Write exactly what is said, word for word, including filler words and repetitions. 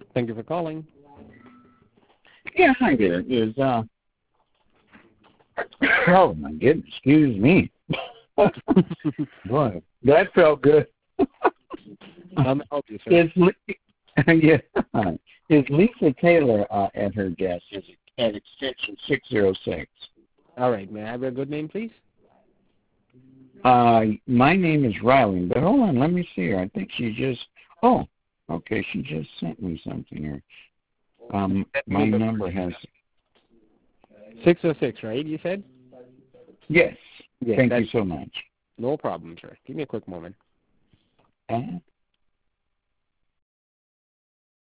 Thank you for calling. Yeah, hi there. Is uh oh my goodness, excuse me. Boy, that felt good. Um, help you, sir. Is yeah, is Lisa Taylor uh, at her desk? Is it at extension six zero six? All right. May I have your good name, please? Uh, my name is Riley, but hold on, let me see her. I think she just. Oh, okay, she just sent me something here. Um, my number has. six oh six, right? You said. Yes. Yes. Thank That's you so much. no problem, sir. Give me a quick moment. Uh,